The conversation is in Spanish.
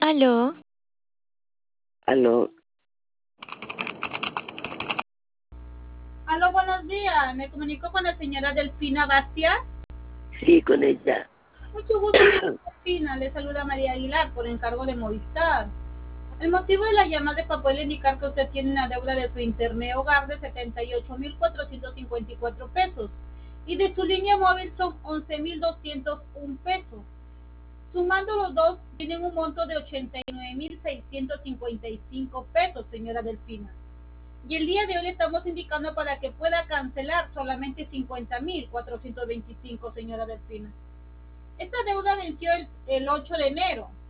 Aló, Aló, Aló, buenos días. Me comunico con la señora Delfina Bastia. sí, con ella. Mucho gusto, señora Delfina. Le saluda María Aguilar por encargo de Movistar. El motivo de la llamada es para poderle indicar que usted tiene una deuda de su internet hogar de 78.454 pesos y de su línea móvil son 11.201 pesos. Sumando los dos, tienen un monto de 89.655 pesos, señora Delfina. Y el día de hoy le estamos indicando para que pueda cancelar solamente 50.425, señora Delfina. Esta deuda venció el 8 de enero